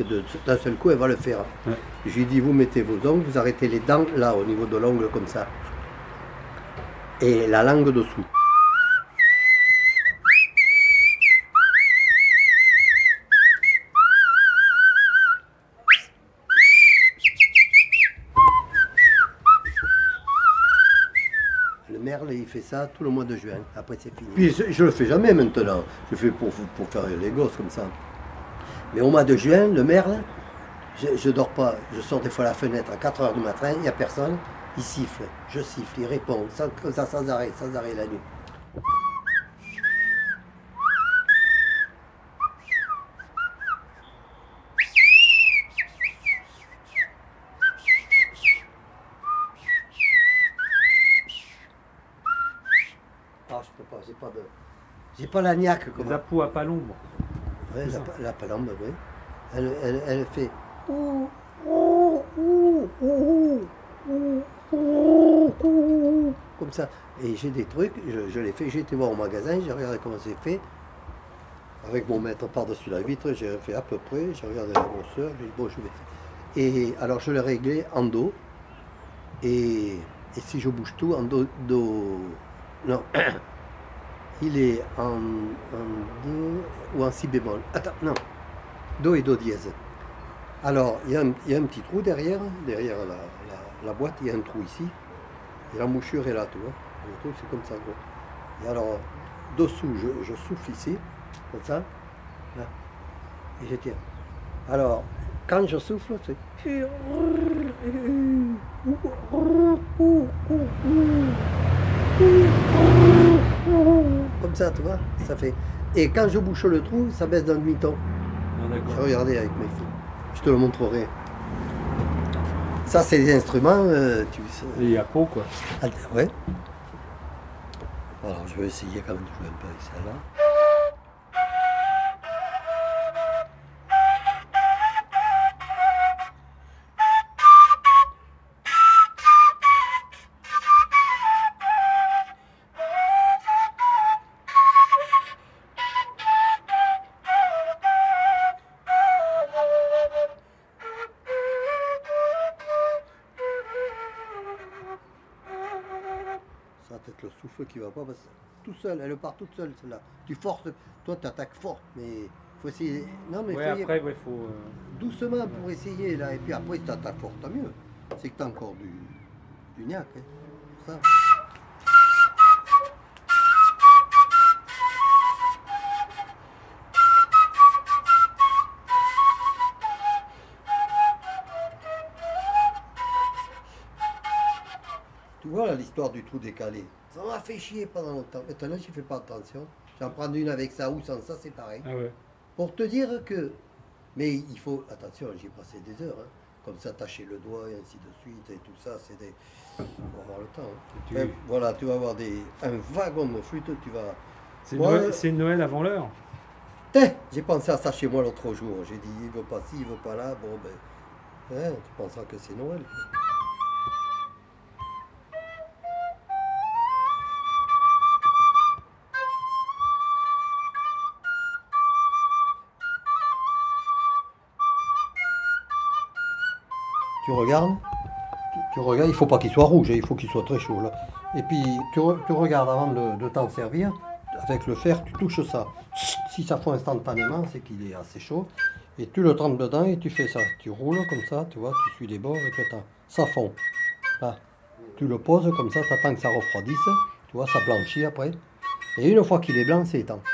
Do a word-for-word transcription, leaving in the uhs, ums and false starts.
de, d'un seul coup, elle va le faire. Ouais. Je lui dis, vous mettez vos ongles, vous arrêtez les dents là, au niveau de l'ongle, comme ça. Et la langue dessous. Le merle, il fait ça tout le mois de juin. Après, c'est fini. Puis, je, je le fais jamais maintenant. Je fais pour, pour faire les gosses comme ça. Mais au mois de juin, le merle, je ne dors pas. Je sors des fois à la fenêtre à quatre heures du matin, il n'y a personne. Il siffle, je siffle, il répond, sans, comme ça, sans arrêt, sans arrêt la nuit. Ah, je peux pas, j'ai pas de... J'ai pas la niaque comme Les apous à palombe. Ouais, la, la palombe, oui. Elle, elle, elle fait... Ouh, ouh, ouh, ouh, ouh, ouh, ouh, comme ça. Et j'ai des trucs, je, je l'ai fait, j'ai été voir au magasin, j'ai regardé comment c'est fait. Avec mon maître par-dessus la vitre, j'ai fait à peu près, j'ai regardé la grosseur, j'ai dit bon, je vais faire. Et alors je l'ai réglé en do. Et, et si je bouge tout en do, do non, il est en, en do ou en si bémol. Attends, non, do et do dièse. Alors, il y, a un, il y a un petit trou derrière, derrière la, la, la boîte, il y a un trou ici. Et la mouchure est là, tu vois. Le truc, c'est comme ça, gros. Et alors, dessous, je, je souffle ici, comme ça, là, et je tiens. Alors, quand je souffle, c'est... Comme ça, tu vois, ça fait... Et quand je bouche le trou, ça baisse d'un demi-ton. Ah, J'ai regardé avec mes filles. Je te le montrerai. Ça, c'est des instruments, euh, tu sais. Et à peau, quoi. Ah, ouais. Alors, je vais essayer quand même de jouer un peu avec celle-là. Ça peut-être le souffle qui va pas, parce que tout seul, elle part toute seule, celle-là. Tu forces, toi tu attaques fort, mais faut essayer. Non, mais Ouais, faut y- après, il faut. euh, doucement pour essayer, là, et puis après, si tu attaques fort, tant mieux. C'est que tu as encore du, du niaque, hein. Ça. Tu vois là l'histoire du trou décalé. Ça m'a fait chier pendant longtemps. Maintenant, je fais pas attention. J'en prends une avec ça ou sans ça, c'est pareil. Ah ouais. Pour te dire que. Mais il faut. Attention, j'ai passé des heures. Hein. Comme s'attacher le doigt et ainsi de suite. Et tout ça, c'est des. Il faut avoir le temps. Hein. Tu- Ben, voilà, tu vas avoir des... un wagon de flûte. Tu vas. C'est Moi, Noël, c'est Noël avant l'heure. Tiens, j'ai pensé à ça chez moi l'autre jour. J'ai dit, il veut pas ci, il veut pas là. Bon, ben. Hein, tu penseras que c'est Noël. Quoi. Tu regardes, tu, tu regardes, il faut pas qu'il soit rouge, hein, il faut qu'il soit très chaud là. Et puis tu, re- tu regardes avant de, de t'en servir, avec le fer, tu touches ça. Si ça fond instantanément, c'est qu'il est assez chaud. Et tu le trempes dedans et tu fais ça. Tu roules comme ça, tu vois, tu suis les bords et puis attends, ça fond. Là. Tu le poses comme ça, tu attends que ça refroidisse, tu vois, ça blanchit après. Et une fois qu'il est blanc, c'est éteint.